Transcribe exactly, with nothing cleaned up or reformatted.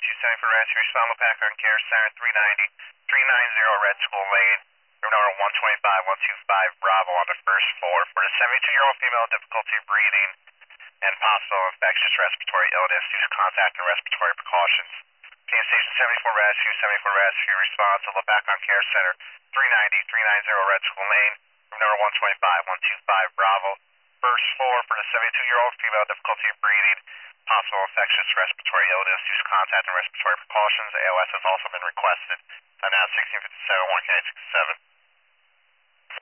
two seven for rescue. Respond back on care center three ninety, three ninety Red School Lane. Room number one twenty-five, one twenty-five Bravo on the first floor. For the seventy-two-year-old female, difficulty breathing and possible infectious respiratory illness. Use contact and respiratory precautions. Team Station seventy-four Rescue, seventy-four Rescue response to Lebacon Care Center three ninety, three ninety Red School Lane. Room number one twenty-five, one twenty-five Bravo. First floor for the seventy-two-year-old female, difficulty breathing, possible infectious respiratory illness. Use contact and respiratory precautions. A L S has also been requested. I'm now sixteen fifty-seven, one K sixty-seven.